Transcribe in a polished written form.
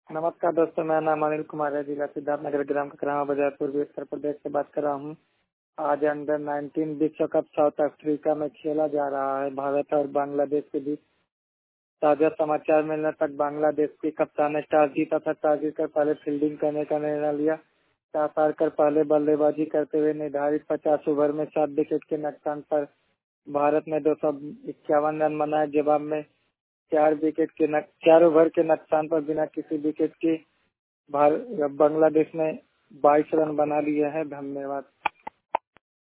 नमस्कार दोस्तों, मेरा नाम अनिल कुमार है। जिला सिद्धार्थनगर, ग्राम ककरामा बाजार, पूर्वी उत्तर प्रदेश से बात कर रहा हूँ। आज अंडर 19 विश्व कप साउथ अफ्रीका में खेला जा रहा है भारत और बांग्लादेश के बीच। ताजा समाचार मिलने तक बांग्लादेश की कप्तान ने टॉस जीता था। टॉस जीतकर पहले फील्डिंग करने का निर्णय लिया। टॉस हारकर पहले बल्लेबाजी करते हुए निर्धारित 50 ओवर में 7 विकेट के नुकसान पर भारत ने 251 रन बनाए। जवाब में 4 ओवर के नुकसान पर बिना किसी विकेट के बांग्लादेश ने 22 रन बना लिए हैं। धन्यवाद।